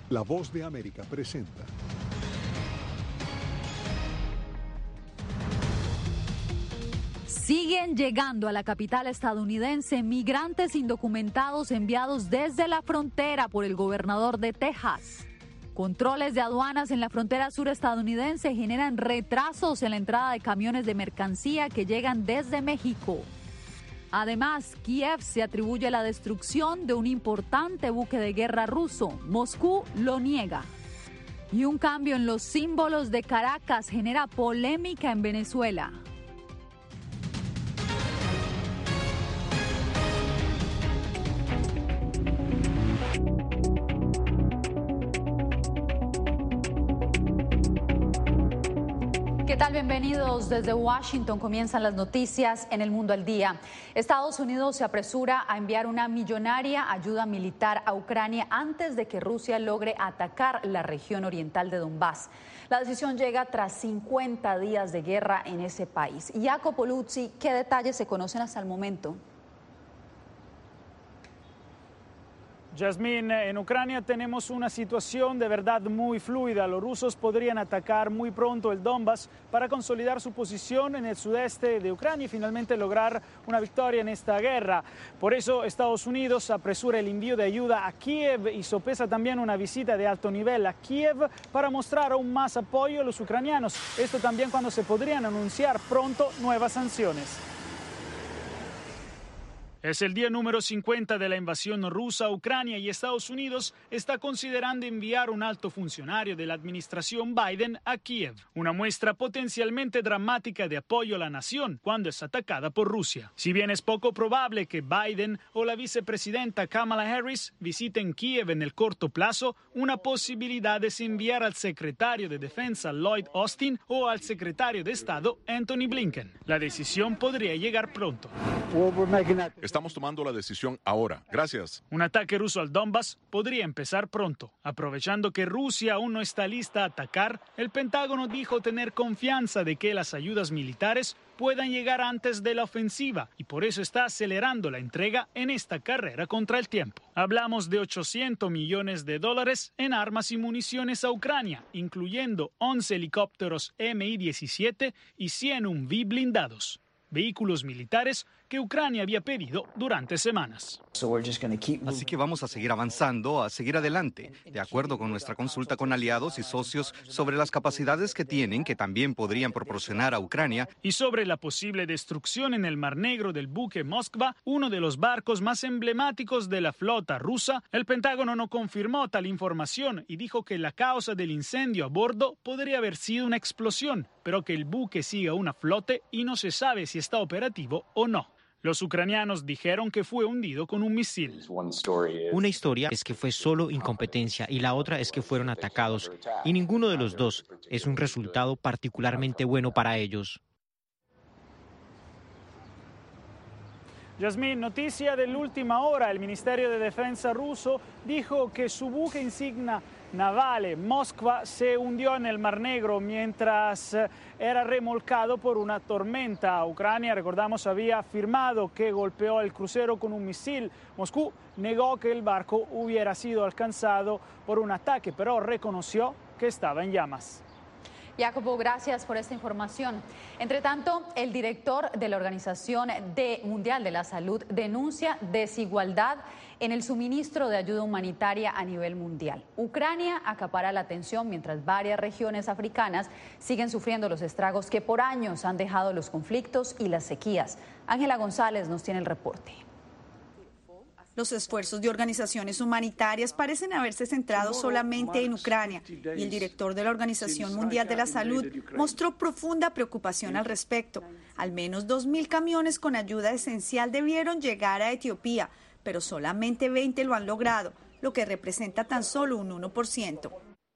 La Voz de América presenta. Siguen llegando a la capital estadounidense migrantes indocumentados enviados desde la frontera por el gobernador de Texas. Controles de aduanas en la frontera sur estadounidense generan retrasos en la entrada de camiones de mercancía que llegan desde México. Además, Kiev se atribuye la destrucción de un importante buque de guerra ruso. Moscú lo niega. Y un cambio en los símbolos de Caracas genera polémica en Venezuela. ¿Qué tal? Bienvenidos desde Washington. Comienzan las noticias en El Mundo al Día. Estados Unidos se apresura a enviar una millonaria ayuda militar a Ucrania antes de que Rusia logre atacar la región oriental de Donbass. La decisión llega tras 50 días de guerra en ese país. Jacopo Luzzi, ¿qué detalles se conocen hasta el momento? Yasmín, en Ucrania tenemos una situación de verdad muy fluida. Los rusos podrían atacar muy pronto el Donbass para consolidar su posición en el sudeste de Ucrania y finalmente lograr una victoria en esta guerra. Por eso Estados Unidos apresura el envío de ayuda a Kiev y sopesa también una visita de alto nivel a Kiev para mostrar aún más apoyo a los ucranianos. Esto también cuando se podrían anunciar pronto nuevas sanciones. Es el día número 50 de la invasión rusa a Ucrania y Estados Unidos está considerando enviar un alto funcionario de la administración Biden a Kiev, una muestra potencialmente dramática de apoyo a la nación cuando es atacada por Rusia. Si bien es poco probable que Biden o la vicepresidenta Kamala Harris visiten Kiev en el corto plazo, una posibilidad es enviar al secretario de Defensa Lloyd Austin o al secretario de Estado Antony Blinken. La decisión podría llegar pronto. Estamos tomando la decisión ahora. Gracias. Un ataque ruso al Donbass podría empezar pronto. Aprovechando que Rusia aún no está lista a atacar, el Pentágono dijo tener confianza de que las ayudas militares puedan llegar antes de la ofensiva y por eso está acelerando la entrega en esta carrera contra el tiempo. Hablamos de $800 millones en armas y municiones a Ucrania, incluyendo 11 helicópteros Mi-17 y 100 Humvee blindados, vehículos militares que Ucrania había pedido durante semanas. Así que vamos a seguir avanzando, a seguir adelante, de acuerdo con nuestra consulta con aliados y socios sobre las capacidades que tienen, que también podrían proporcionar a Ucrania. Y sobre la posible destrucción en el Mar Negro del buque Moskva, uno de los barcos más emblemáticos de la flota rusa, el Pentágono no confirmó tal información y dijo que la causa del incendio a bordo podría haber sido una explosión, pero que el buque sigue aún a flote y no se sabe si está operativo o no. Los ucranianos dijeron que fue hundido con un misil. Una historia es que fue solo incompetencia y la otra es que fueron atacados. Y ninguno de los dos es un resultado particularmente bueno para ellos. Yasmín, noticia de la última hora. El Ministerio de Defensa ruso dijo que su buque insignia naval Moskva se hundió en el Mar Negro mientras era remolcado por una tormenta. Ucrania, recordamos, había afirmado que golpeó el crucero con un misil. Moscú negó que el barco hubiera sido alcanzado por un ataque, pero reconoció que estaba en llamas. Jacopo, gracias por esta información. Entre tanto, el director de la Organización Mundial de la Salud denuncia desigualdad en el suministro de ayuda humanitaria a nivel mundial. Ucrania acapara la atención mientras varias regiones africanas siguen sufriendo los estragos que por años han dejado los conflictos y las sequías. Ángela González nos tiene el reporte. Los esfuerzos de organizaciones humanitarias parecen haberse centrado solamente en Ucrania y el director de la Organización Mundial de la Salud mostró profunda preocupación al respecto. Al menos 2.000 camiones con ayuda esencial debieron llegar a Etiopía, pero solamente 20 lo han logrado, lo que representa tan solo un 1%.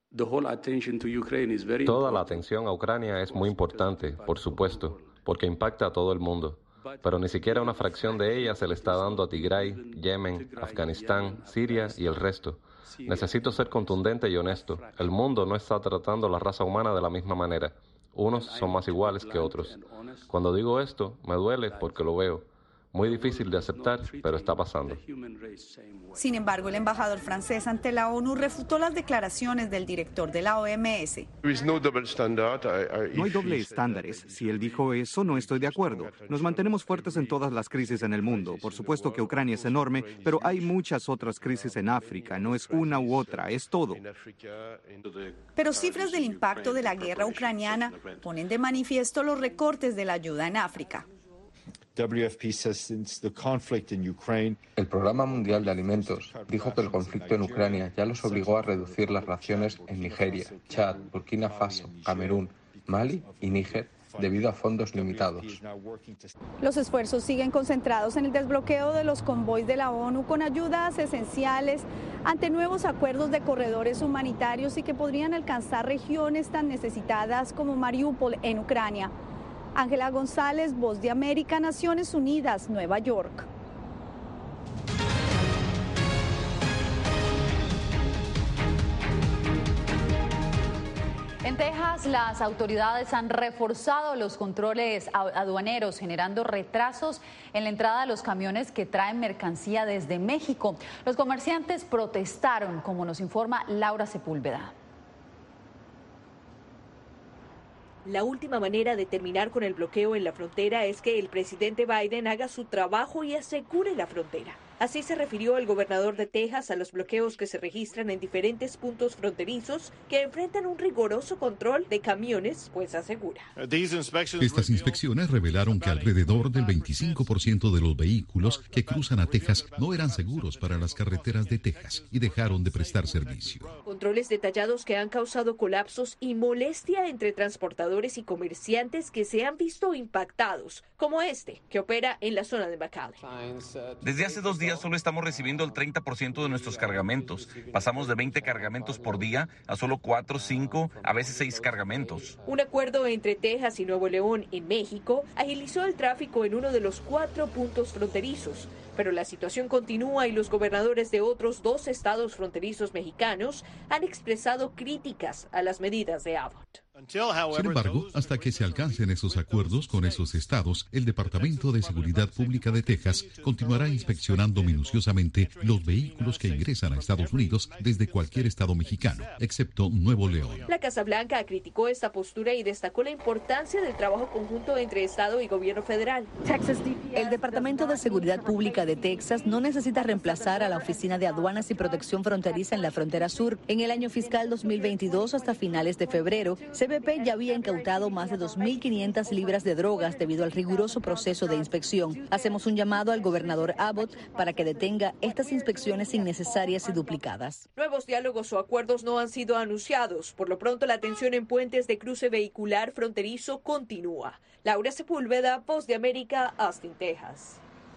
Toda la atención a Ucrania es muy importante, por supuesto, porque impacta a todo el mundo. Pero ni siquiera una fracción de ella se le está dando a Tigray, Yemen, Afganistán, Siria y el resto. Necesito ser contundente y honesto. El mundo no está tratando a la raza humana de la misma manera. Unos son más iguales que otros. Cuando digo esto, me duele porque lo veo. Muy difícil de aceptar, pero está pasando. Sin embargo, el embajador francés ante la ONU refutó las declaraciones del director de la OMS. No hay doble estándares. Si él dijo eso, no estoy de acuerdo. Nos mantenemos fuertes en todas las crisis en el mundo. Por supuesto que Ucrania es enorme, pero hay muchas otras crisis en África. No es una u otra, es todo. Pero cifras del impacto de la guerra ucraniana ponen de manifiesto los recortes de la ayuda en África. El Programa Mundial de Alimentos dijo que el conflicto en Ucrania ya los obligó a reducir las raciones en Nigeria, Chad, Burkina Faso, Camerún, Mali y Níger debido a fondos limitados. Los esfuerzos siguen concentrados en el desbloqueo de los convoys de la ONU con ayudas esenciales ante nuevos acuerdos de corredores humanitarios y que podrían alcanzar regiones tan necesitadas como Mariupol en Ucrania. Ángela González, Voz de América, Naciones Unidas, Nueva York. En Texas, las autoridades han reforzado los controles aduaneros, generando retrasos en la entrada de los camiones que traen mercancía desde México. Los comerciantes protestaron, como nos informa Laura Sepúlveda. La última manera de terminar con el bloqueo en la frontera es que el presidente Biden haga su trabajo y asegure la frontera. Así se refirió el gobernador de Texas a los bloqueos que se registran en diferentes puntos fronterizos que enfrentan un riguroso control de camiones, pues asegura. Estas inspecciones revelaron que alrededor del 25% de los vehículos que cruzan a Texas no eran seguros para las carreteras de Texas y dejaron de prestar servicio. Controles detallados que han causado colapsos y molestia entre transportadores y comerciantes que se han visto impactados, como este, que opera en la zona de McAllen. Desde hace 2 días solo estamos recibiendo el 30% de nuestros cargamentos. Pasamos de 20 cargamentos por día a solo 4, 5, a veces 6 cargamentos. Un acuerdo entre Texas y Nuevo León en México agilizó el tráfico en uno de los 4 puntos fronterizos. Pero la situación continúa y los gobernadores de otros 2 estados fronterizos mexicanos han expresado críticas a las medidas de Abbott. Sin embargo, hasta que se alcancen esos acuerdos con esos estados, el Departamento de Seguridad Pública de Texas continuará inspeccionando minuciosamente los vehículos que ingresan a Estados Unidos desde cualquier estado mexicano, excepto Nuevo León. La Casa Blanca criticó esta postura y destacó la importancia del trabajo conjunto entre Estado y gobierno federal. El Departamento de Seguridad Pública de Texas no necesita reemplazar a la Oficina de Aduanas y Protección Fronteriza en la frontera sur. En el año fiscal 2022 hasta finales de febrero, CBP ya había incautado más de 2.500 libras de drogas debido al riguroso proceso de inspección. Hacemos un llamado al gobernador Abbott para que detenga estas inspecciones innecesarias y duplicadas. Nuevos diálogos o acuerdos no han sido anunciados. Por lo pronto, la tensión en puentes de cruce vehicular fronterizo continúa. Laura Sepúlveda, Voz de América, Austin, Texas.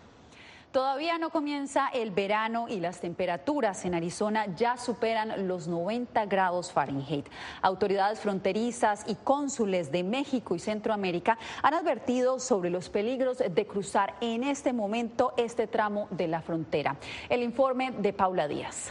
Todavía no comienza el verano y las temperaturas en Arizona ya superan los 90 grados Fahrenheit. Autoridades fronterizas y cónsules de México y Centroamérica han advertido sobre los peligros de cruzar en este momento este tramo de la frontera. El informe de Paula Díaz.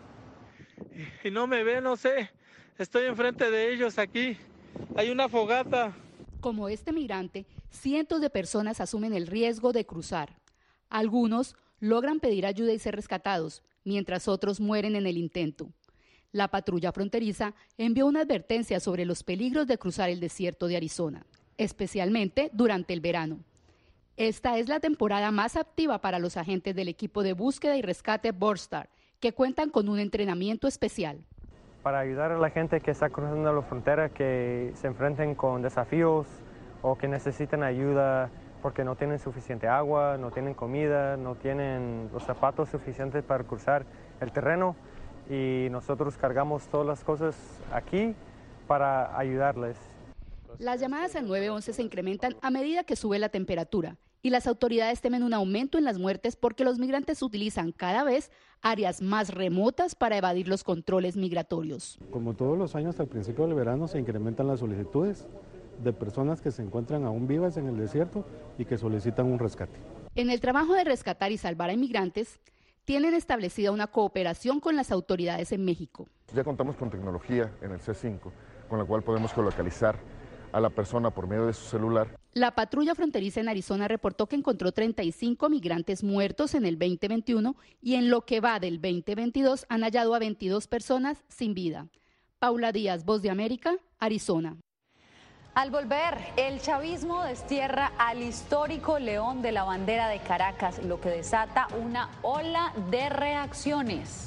Y no me ve, no sé, estoy enfrente de ellos aquí, hay una fogata. Como este migrante, cientos de personas asumen el riesgo de cruzar. Algunos logran pedir ayuda y ser rescatados, mientras otros mueren en el intento. La patrulla fronteriza envió una advertencia sobre los peligros de cruzar el desierto de Arizona, especialmente durante el verano. Esta es la temporada más activa para los agentes del equipo de búsqueda y rescate Borstar, que cuentan con un entrenamiento especial. Para ayudar a la gente que está cruzando la frontera, que se enfrenten con desafíos o que necesiten ayuda porque no tienen suficiente agua, no tienen comida, no tienen los zapatos suficientes para cruzar el terreno, y nosotros cargamos todas las cosas aquí para ayudarles. Las llamadas al 911 se incrementan a medida que sube la temperatura y las autoridades temen un aumento en las muertes porque los migrantes utilizan cada vez áreas más remotas para evadir los controles migratorios. Como todos los años, al principio del verano se incrementan las solicitudes de personas que se encuentran aún vivas en el desierto y que solicitan un rescate. En el trabajo de rescatar y salvar a inmigrantes, tienen establecida una cooperación con las autoridades en México. Ya contamos con tecnología en el C5, con la cual podemos geolocalizar a la persona por medio de su celular. La patrulla fronteriza en Arizona reportó que encontró 35 migrantes muertos en el 2021 y en lo que va del 2022 han hallado a 22 personas sin vida. Paula Díaz, Voz de América, Arizona. Al volver, el chavismo destierra al histórico León de la Bandera de Caracas, lo que desata una ola de reacciones.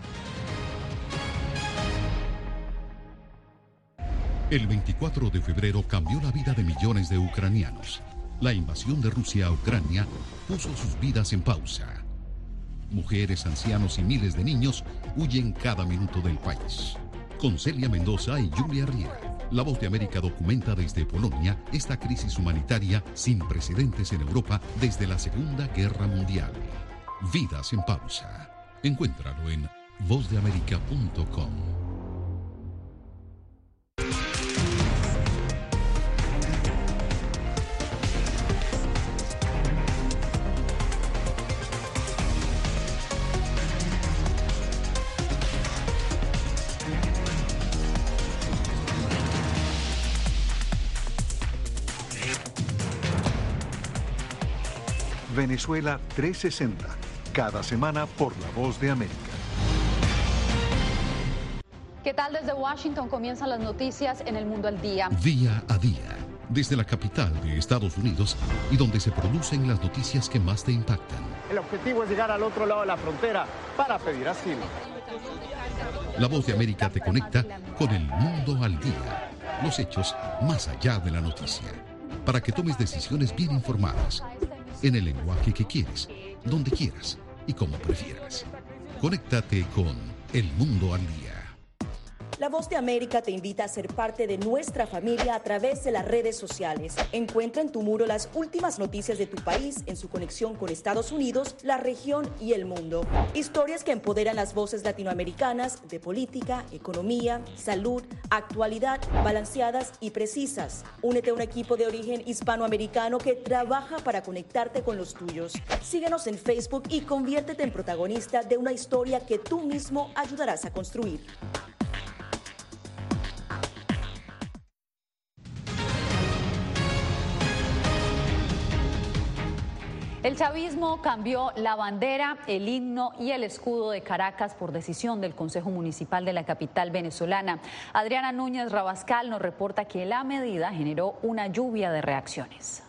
El 24 de febrero cambió la vida de millones de ucranianos. La invasión de Rusia a Ucrania puso sus vidas en pausa. Mujeres, ancianos y miles de niños huyen cada minuto del país. Con Celia Mendoza y Julia Riera, La Voz de América documenta desde Polonia esta crisis humanitaria sin precedentes en Europa desde la Segunda Guerra Mundial. Vidas en pausa. Encuéntralo en vozdeamerica.com. Venezuela 360, cada semana por La Voz de América. ¿Qué tal? Desde Washington comienzan las noticias en El Mundo al Día. Día a día, desde la capital de Estados Unidos y donde se producen las noticias que más te impactan. El objetivo es llegar al otro lado de la frontera para pedir asilo. La Voz de América te conecta con El Mundo al Día, los hechos más allá de la noticia, para que tomes decisiones bien informadas, en el lenguaje que quieres, donde quieras y como prefieras. Conéctate con El Mundo al Día. La Voz de América te invita a ser parte de nuestra familia a través de las redes sociales. Encuentra en tu muro las últimas noticias de tu país en su conexión con Estados Unidos, la región y el mundo. Historias que empoderan las voces latinoamericanas de política, economía, salud, actualidad, balanceadas y precisas. Únete a un equipo de origen hispanoamericano que trabaja para conectarte con los tuyos. Síguenos en Facebook y conviértete en protagonista de una historia que tú mismo ayudarás a construir. El chavismo cambió la bandera, el himno y el escudo de Caracas por decisión del Consejo Municipal de la capital venezolana. Adriana Núñez Rabascal nos reporta que la medida generó una lluvia de reacciones.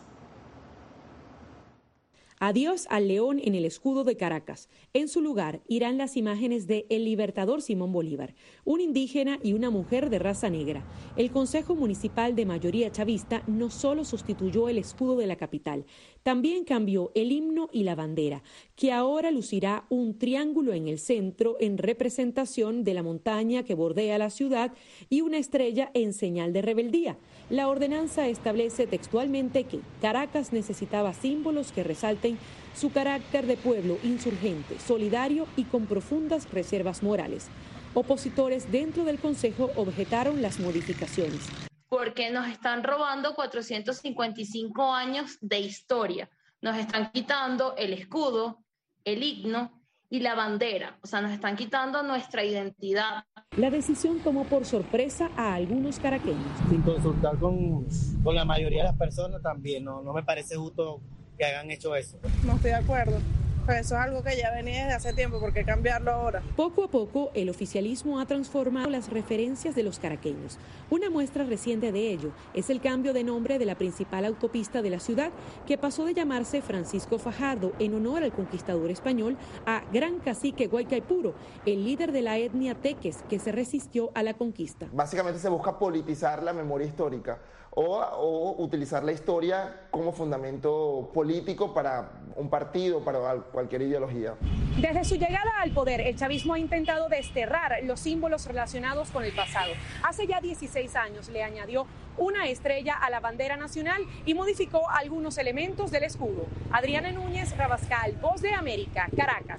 Adiós al león en el escudo de Caracas. En su lugar irán las imágenes de el libertador Simón Bolívar, un indígena y una mujer de raza negra. El Consejo Municipal de mayoría chavista no solo sustituyó el escudo de la capital, también cambió el himno y la bandera, que ahora lucirá un triángulo en el centro en representación de la montaña que bordea la ciudad y una estrella en señal de rebeldía. La ordenanza establece textualmente que Caracas necesitaba símbolos que resalten su carácter de pueblo insurgente, solidario y con profundas reservas morales. Opositores dentro del Consejo objetaron las modificaciones. Porque nos están robando 455 años de historia. Nos están quitando el escudo, el himno y la bandera. O sea, nos están quitando nuestra identidad. La decisión tomó por sorpresa a algunos caraqueños. Sin consultar con la mayoría de las personas también. No me parece justo que hayan hecho eso. No estoy de acuerdo. Pero eso es algo que ya venía desde hace tiempo, ¿por qué cambiarlo ahora? Poco a poco, el oficialismo ha transformado las referencias de los caraqueños. Una muestra reciente de ello es el cambio de nombre de la principal autopista de la ciudad, que pasó de llamarse Francisco Fajardo, en honor al conquistador español, a Gran Cacique Guaycaipuro, el líder de la etnia teques que se resistió a la conquista. Básicamente se busca politizar la memoria histórica o utilizar la historia como fundamento político para un partido, para cualquier ideología. Desde su llegada al poder, el chavismo ha intentado desterrar los símbolos relacionados con el pasado. Hace ya 16 años le añadió una estrella a la bandera nacional y modificó algunos elementos del escudo. Adriana Núñez Rabascal, Voz de América, Caracas.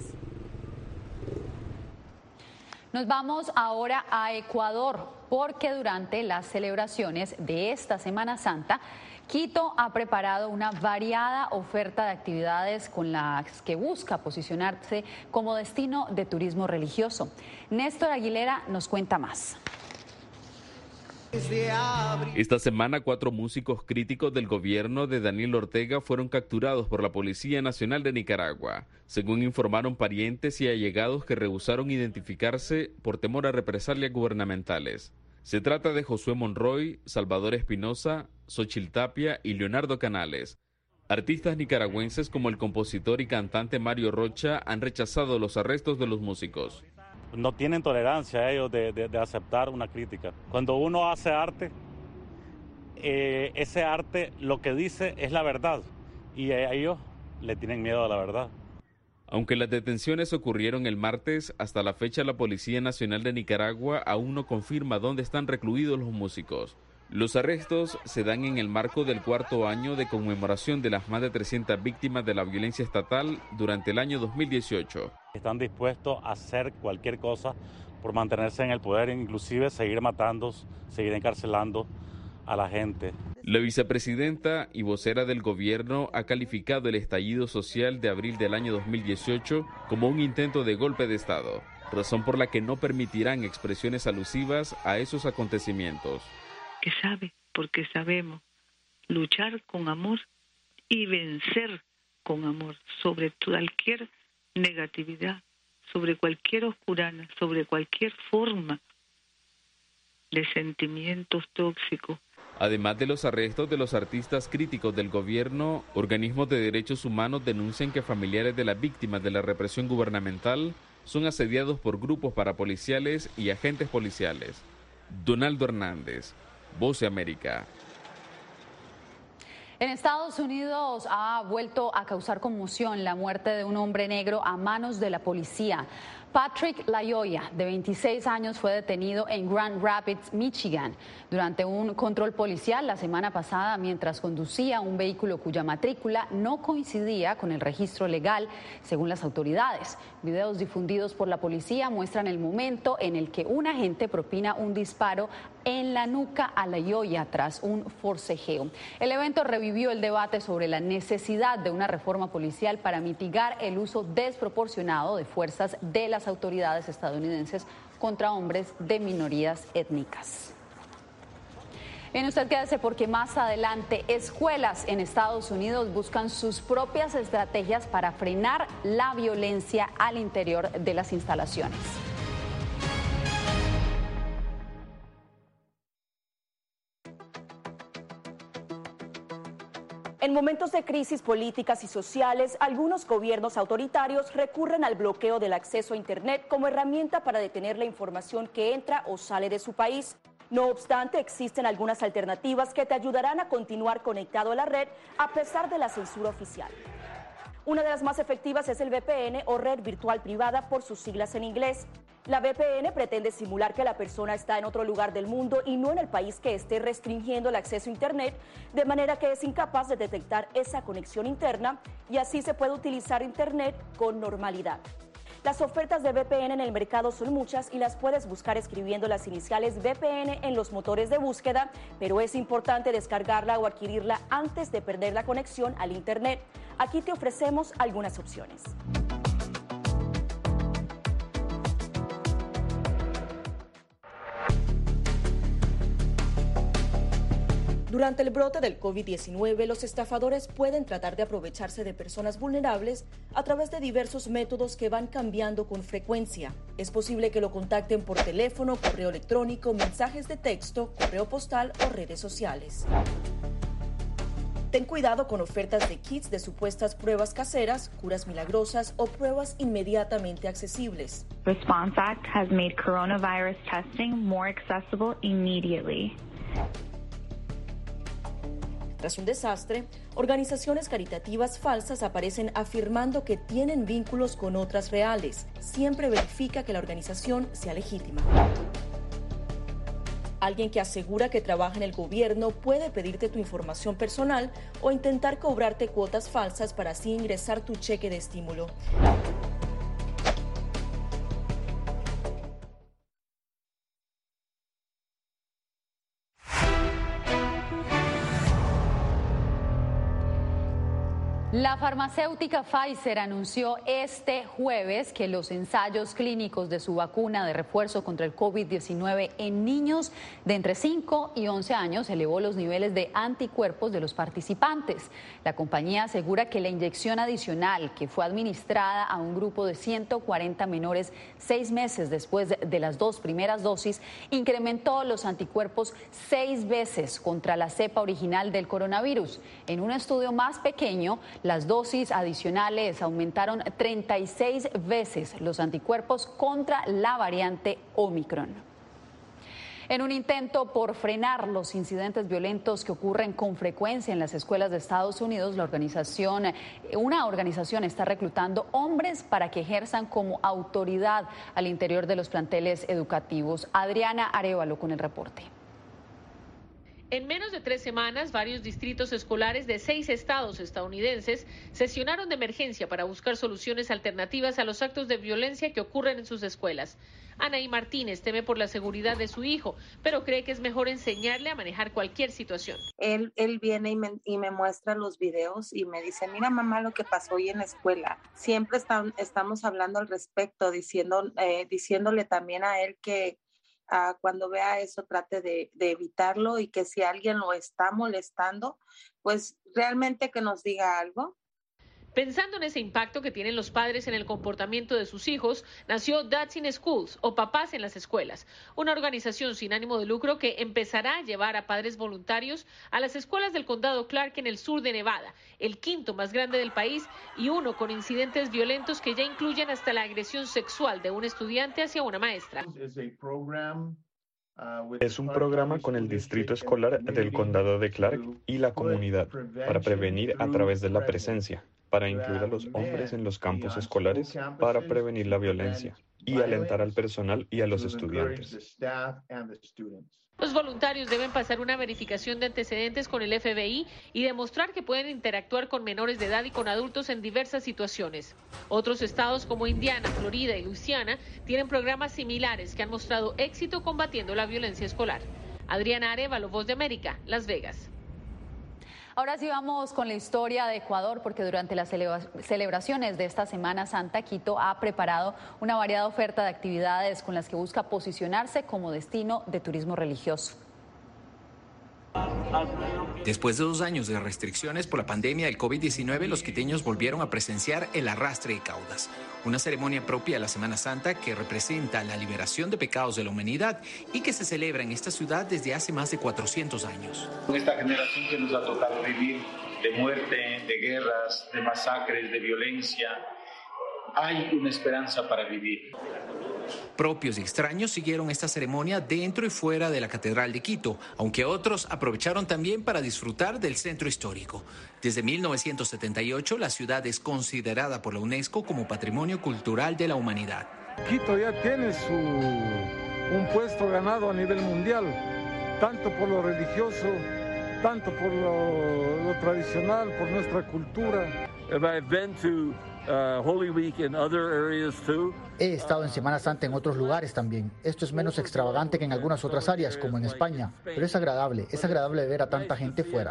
Nos vamos ahora a Ecuador, porque durante las celebraciones de esta Semana Santa, Quito ha preparado una variada oferta de actividades con las que busca posicionarse como destino de turismo religioso. Néstor Aguilera nos cuenta más. Esta semana, 4 músicos críticos del gobierno de Daniel Ortega fueron capturados por la Policía Nacional de Nicaragua, según informaron parientes y allegados que rehusaron identificarse por temor a represalias gubernamentales. Se trata de Josué Monroy, Salvador Espinosa, Xochitl Tapia y Leonardo Canales. Artistas nicaragüenses como el compositor y cantante Mario Rocha han rechazado los arrestos de los músicos. No tienen tolerancia ellos de aceptar una crítica. Cuando uno hace arte, ese arte lo que dice es la verdad y a ellos le tienen miedo a la verdad. Aunque las detenciones ocurrieron el martes, hasta la fecha la Policía Nacional de Nicaragua aún no confirma dónde están recluidos los músicos. Los arrestos se dan en el marco del 4º año de conmemoración de las más de 300 víctimas de la violencia estatal durante el año 2018. Están dispuestos a hacer cualquier cosa por mantenerse en el poder, inclusive seguir matando, seguir encarcelando a la gente. La vicepresidenta y vocera del gobierno ha calificado el estallido social de abril del año 2018 como un intento de golpe de Estado, razón por la que no permitirán expresiones alusivas a esos acontecimientos. Que sabe, porque sabemos luchar con amor y vencer con amor sobre cualquier negatividad, sobre cualquier oscurana, sobre cualquier forma de sentimientos tóxicos. Además de los arrestos de los artistas críticos del gobierno, organismos de derechos humanos denuncian que familiares de las víctimas de la represión gubernamental son asediados por grupos parapoliciales y agentes policiales. Donaldo Hernández, Voz de América. En Estados Unidos ha vuelto a causar conmoción la muerte de un hombre negro a manos de la policía. Patrick Layoya, de 26 años, fue detenido en Grand Rapids, Michigan, durante un control policial la semana pasada mientras conducía un vehículo cuya matrícula no coincidía con el registro legal, según las autoridades. Videos difundidos por la policía muestran el momento en el que un agente propina un disparo en la nuca a Layoya tras un forcejeo. El evento revivió el debate sobre la necesidad de una reforma policial para mitigar el uso desproporcionado de fuerzas de las autoridades estadounidenses contra hombres de minorías étnicas. Bien, usted quédese porque más adelante escuelas en Estados Unidos buscan sus propias estrategias para frenar la violencia al interior de las instalaciones. En momentos de crisis políticas y sociales, algunos gobiernos autoritarios recurren al bloqueo del acceso a Internet como herramienta para detener la información que entra o sale de su país. No obstante, existen algunas alternativas que te ayudarán a continuar conectado a la red a pesar de la censura oficial. Una de las más efectivas es el VPN o red virtual privada por sus siglas en inglés. La VPN pretende simular que la persona está en otro lugar del mundo y no en el país que esté restringiendo el acceso a Internet, de manera que es incapaz de detectar esa conexión interna y así se puede utilizar Internet con normalidad. Las ofertas de VPN en el mercado son muchas y las puedes buscar escribiendo las iniciales VPN en los motores de búsqueda, pero es importante descargarla o adquirirla antes de perder la conexión al Internet. Aquí te ofrecemos algunas opciones. Durante el brote del COVID-19, los estafadores pueden tratar de aprovecharse de personas vulnerables a través de diversos métodos que van cambiando con frecuencia. Es posible que lo contacten por teléfono, correo electrónico, mensajes de texto, correo postal o redes sociales. Ten cuidado con ofertas de kits de supuestas pruebas caseras, curas milagrosas o pruebas inmediatamente accesibles. Response Act has made coronavirus testing more accessible immediately. Tras un desastre, organizaciones caritativas falsas aparecen afirmando que tienen vínculos con otras reales. Siempre verifica que la organización sea legítima. Alguien que asegura que trabaja en el gobierno puede pedirte tu información personal o intentar cobrarte cuotas falsas para así ingresar tu cheque de estímulo. La La farmacéutica Pfizer anunció este jueves que los ensayos clínicos de su vacuna de refuerzo contra el COVID-19 en niños de entre 5 y 11 años elevó los niveles de anticuerpos de los participantes. La compañía asegura que la inyección adicional, que fue administrada a un grupo de 140 menores 6 meses después de las 2 primeras dosis, incrementó los anticuerpos 6 veces contra la cepa original del coronavirus. En un estudio más pequeño, las dosis adicionales aumentaron 36 veces los anticuerpos contra la variante Omicron. En un intento por frenar los incidentes violentos que ocurren con frecuencia en las escuelas de Estados Unidos, una organización está reclutando hombres para que ejerzan como autoridad al interior de los planteles educativos. Adriana Arévalo con el reporte. En menos de 3 semanas, varios distritos escolares de 6 estados estadounidenses sesionaron de emergencia para buscar soluciones alternativas a los actos de violencia que ocurren en sus escuelas. Anaí Martínez teme por la seguridad de su hijo, pero cree que es mejor enseñarle a manejar cualquier situación. Él viene y me muestra los videos y me dice, mira mamá lo que pasó hoy en la escuela. Siempre estamos hablando al respecto, diciéndole también a él que cuando vea eso trate de evitarlo y que si alguien lo está molestando, pues realmente que nos diga algo. Pensando en ese impacto que tienen los padres en el comportamiento de sus hijos, nació Dads in Schools, o Papás en las Escuelas, una organización sin ánimo de lucro que empezará a llevar a padres voluntarios a las escuelas del condado Clark en el sur de Nevada, el 5º más grande del país y uno con incidentes violentos que ya incluyen hasta la agresión sexual de un estudiante hacia una maestra. Es un programa con el distrito escolar del condado de Clark y la comunidad para prevenir a través de la presencia, para incluir a los hombres en los campus escolares, para prevenir la violencia y alentar al personal y a los estudiantes. Los voluntarios deben pasar una verificación de antecedentes con el FBI y demostrar que pueden interactuar con menores de edad y con adultos en diversas situaciones. Otros estados como Indiana, Florida y Luisiana tienen programas similares que han mostrado éxito combatiendo la violencia escolar. Adriana Arévalo, Voz de América, Las Vegas. Ahora sí vamos con la historia de Ecuador, porque durante las celebraciones de esta Semana Santa, Quito ha preparado una variada oferta de actividades con las que busca posicionarse como destino de turismo religioso. Después de 2 años de restricciones por la pandemia del COVID-19, los quiteños volvieron a presenciar el arrastre de caudas, una ceremonia propia de la Semana Santa que representa la liberación de pecados de la humanidad y que se celebra en esta ciudad desde hace más de 400 años. Con esta generación que nos ha tocado vivir de muerte, de guerras, de masacres, de violencia, hay una esperanza para vivir. Propios y extraños siguieron esta ceremonia dentro y fuera de la Catedral de Quito, aunque otros aprovecharon también para disfrutar del centro histórico. Desde 1978, la ciudad es considerada por la UNESCO como Patrimonio Cultural de la Humanidad. Quito ya tiene un puesto ganado a nivel mundial, tanto por lo religioso, tanto por lo tradicional, por nuestra cultura. He estado en Semana Santa en otros lugares también. Esto es menos extravagante que en algunas otras áreas, como en España, pero es agradable ver a tanta gente fuera.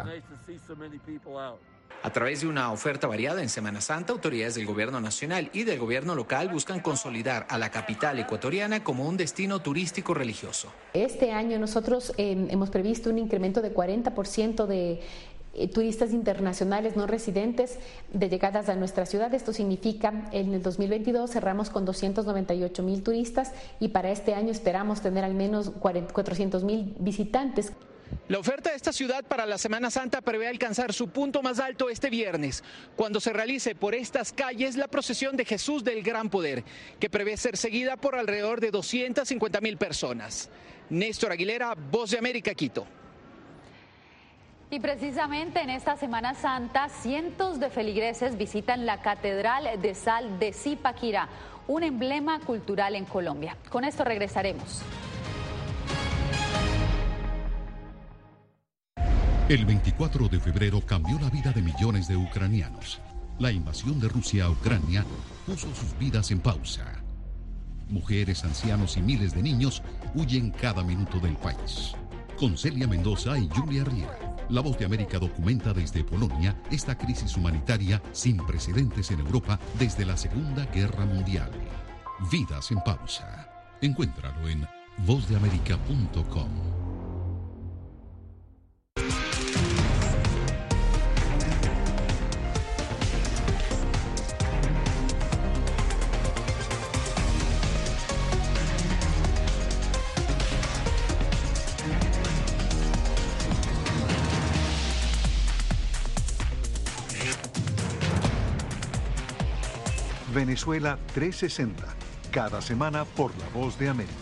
A través de una oferta variada en Semana Santa, autoridades del gobierno nacional y del gobierno local buscan consolidar a la capital ecuatoriana como un destino turístico religioso. Este año nosotros hemos previsto un incremento de 40% de turistas internacionales no residentes de llegadas a nuestra ciudad. Esto significa, en el 2022 cerramos con 298,000 turistas y para este año esperamos tener al menos 400,000 visitantes. La oferta de esta ciudad para la Semana Santa prevé alcanzar su punto más alto este viernes, cuando se realice por estas calles la procesión de Jesús del Gran Poder, que prevé ser seguida por alrededor de 250,000 personas. Néstor Aguilera, Voz de América, Quito. Y precisamente en esta Semana Santa, cientos de feligreses visitan la Catedral de Sal de Zipaquirá, un emblema cultural en Colombia. Con esto regresaremos. El 24 de febrero cambió la vida de millones de ucranianos. La invasión de Rusia a Ucrania puso sus vidas en pausa. Mujeres, ancianos y miles de niños huyen cada minuto del país. Con Celia Mendoza y Julia Riera. La Voz de América documenta desde Polonia esta crisis humanitaria sin precedentes en Europa desde la Segunda Guerra Mundial. Vidas en pausa. Encuéntralo en vozdeamerica.com. Venezuela 360, cada semana por La Voz de América.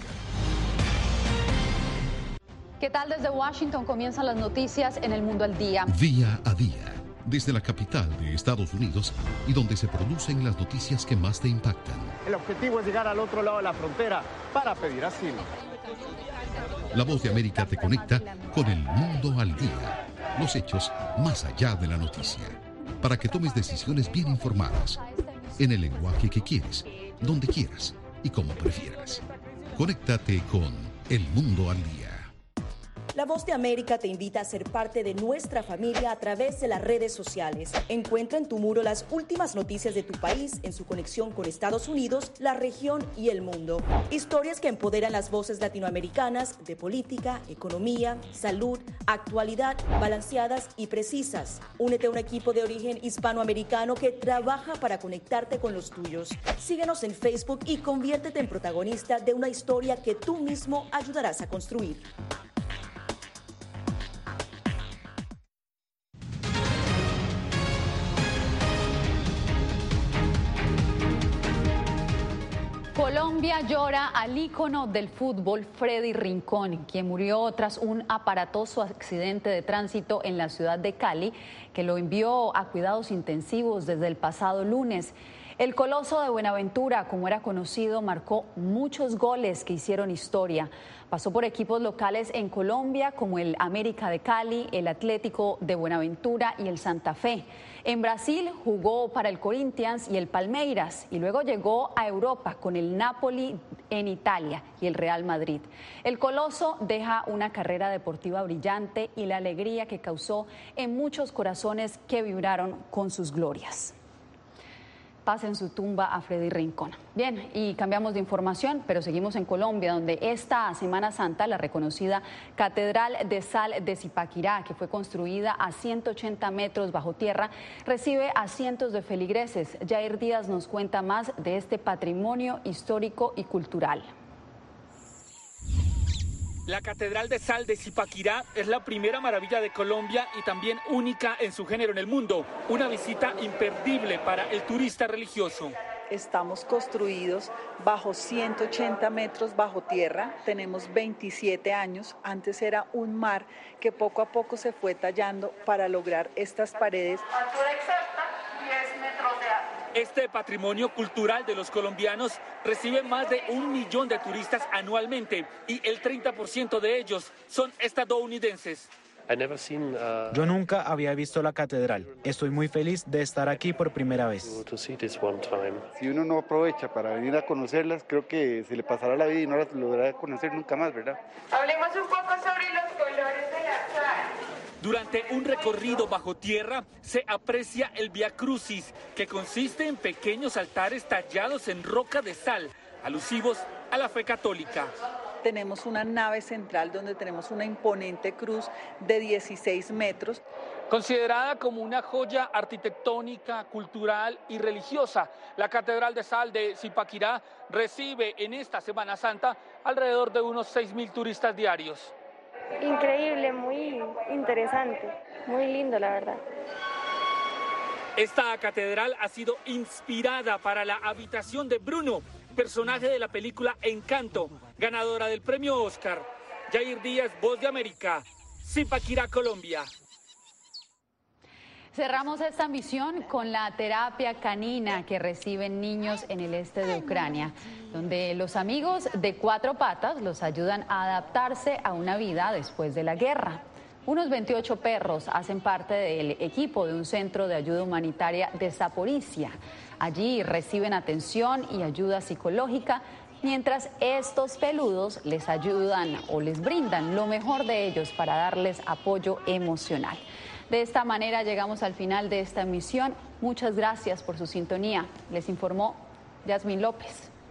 ¿Qué tal? Desde Washington comienzan las noticias en El Mundo al Día. Día a día, desde la capital de Estados Unidos y donde se producen las noticias que más te impactan. El objetivo es llegar al otro lado de la frontera para pedir asilo. La Voz de América te conecta con El Mundo al Día. Los hechos más allá de la noticia. Para que tomes decisiones bien informadas. En el lenguaje que quieres, donde quieras y como prefieras. Conéctate con El Mundo al Día. La Voz de América te invita a ser parte de nuestra familia a través de las redes sociales. Encuentra en tu muro las últimas noticias de tu país en su conexión con Estados Unidos, la región y el mundo. Historias que empoderan las voces latinoamericanas de política, economía, salud, actualidad, balanceadas y precisas. Únete a un equipo de origen hispanoamericano que trabaja para conectarte con los tuyos. Síguenos en Facebook y conviértete en protagonista de una historia que tú mismo ayudarás a construir. Colombia llora al ícono del fútbol Freddy Rincón, quien murió tras un aparatoso accidente de tránsito en la ciudad de Cali, que lo envió a cuidados intensivos desde el pasado lunes. El Coloso de Buenaventura, como era conocido, marcó muchos goles que hicieron historia. Pasó por equipos locales en Colombia como el América de Cali, el Atlético de Buenaventura y el Santa Fe. En Brasil jugó para el Corinthians y el Palmeiras y luego llegó a Europa con el Napoli en Italia y el Real Madrid. El Coloso deja una carrera deportiva brillante y la alegría que causó en muchos corazones que vibraron con sus glorias. Paz en su tumba a Freddy Rincón. Bien, y cambiamos de información, pero seguimos en Colombia, donde esta Semana Santa la reconocida Catedral de Sal de Zipaquirá, que fue construida a 180 metros bajo tierra, recibe a cientos de feligreses. Jair Díaz nos cuenta más de este patrimonio histórico y cultural. La Catedral de Sal de Zipaquirá es la primera maravilla de Colombia y también única en su género en el mundo. Una visita imperdible para el turista religioso. Estamos construidos bajo 180 metros bajo tierra, tenemos 27 años, antes era un mar que poco a poco se fue tallando para lograr estas paredes. Altura exacta, 10 metros de alto. Este patrimonio cultural de los colombianos recibe más de 1 millón de turistas anualmente y el 30% de ellos son estadounidenses. Yo nunca había visto la catedral. Estoy muy feliz de estar aquí por primera vez. Si uno no aprovecha para venir a conocerlas, creo que se le pasará la vida y no las logrará conocer nunca más, ¿verdad? Hablemos un poco sobre los colores de la sal. Durante un recorrido bajo tierra se aprecia el Vía Crucis, que consiste en pequeños altares tallados en roca de sal, alusivos a la fe católica. Tenemos una nave central donde tenemos una imponente cruz de 16 metros. Considerada como una joya arquitectónica, cultural y religiosa, la Catedral de Sal de Zipaquirá recibe en esta Semana Santa alrededor de unos 6.000 turistas diarios. Increíble, muy interesante, muy lindo la verdad. Esta catedral ha sido inspirada para la habitación de Bruno, personaje de la película Encanto, ganadora del premio Oscar. Jair Díaz, Voz de América, Zipaquirá, Colombia. Cerramos esta misión con la terapia canina que reciben niños en el este de Ucrania, donde los amigos de 4 patas los ayudan a adaptarse a una vida después de la guerra. Unos 28 perros hacen parte del equipo de un centro de ayuda humanitaria de Zaporizhia. Allí reciben atención y ayuda psicológica mientras estos peludos les ayudan o les brindan lo mejor de ellos para darles apoyo emocional. De esta manera llegamos al final de esta emisión. Muchas gracias por su sintonía. Les informó Yasmín López.